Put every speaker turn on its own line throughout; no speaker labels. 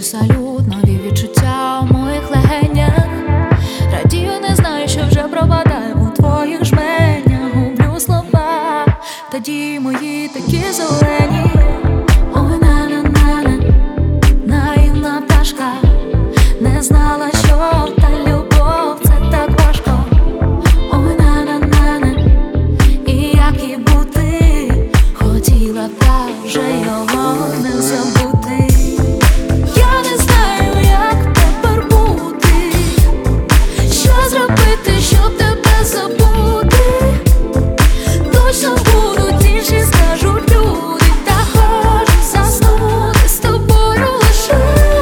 салют, нові відчуття у моїх легенях. Радію, не знаю, що вже пропадає у твоїх жменях. Гублю слова, тоді мої такі зелені. Ой, на-на-на-на, наївна пташка, не знала, що та любов це так важко. Ой, на-на-на-на, і як і бути, хотіла б та вже його не забути. Я не знаю, як тепер бути, що зробити, щоб тебе забути. Точно будуть інші, скажуть люди, та хочу заснути з тобою лише.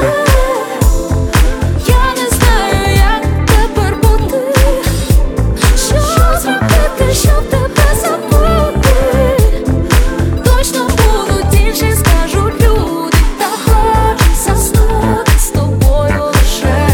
Я не знаю, як тепер бути, що зробити, щоб тебе забути. Точно будуть інші, скажуть люди, та хочу заснути з тобою лише.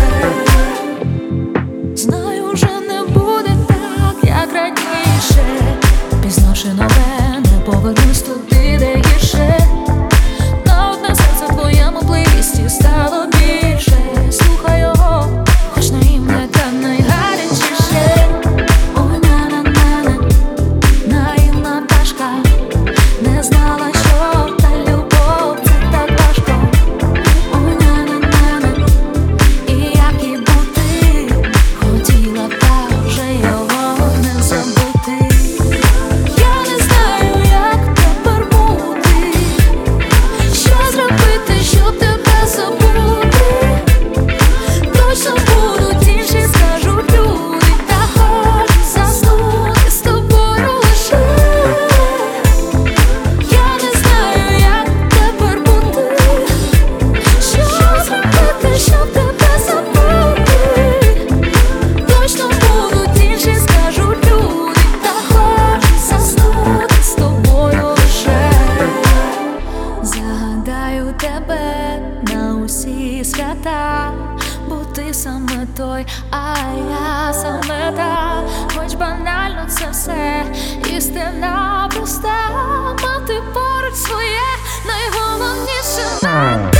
Знаю, вже не буде так, як раніше. Пізнавши нове, не повернусь туди, де гірше. На одне серце в твоєму плейлісті стало більше. Слухай його, хоч наївне та найгарячіше. Ой, на-на-на-на, наївна пташка, не знала, що та любов це так важко. Ой, на-на-на-на, і як і бути, хотіла б та вже його не забути. Я не знаю, як тепер бути, що зробити, щоб тебе забути. Точно будуть інші, скажуть люди, та хочу заснути з тобою лише. Я не знаю, як тепер бути, що зробити, щоб тебе забути. Точно будуть інші, скажуть люди, та хочу заснути з тобою лише. Загадаю тебе на усі свята, бо ти саме той, а я саме та. Хоч банально це все, істина проста, мати поруч своє найголовніше.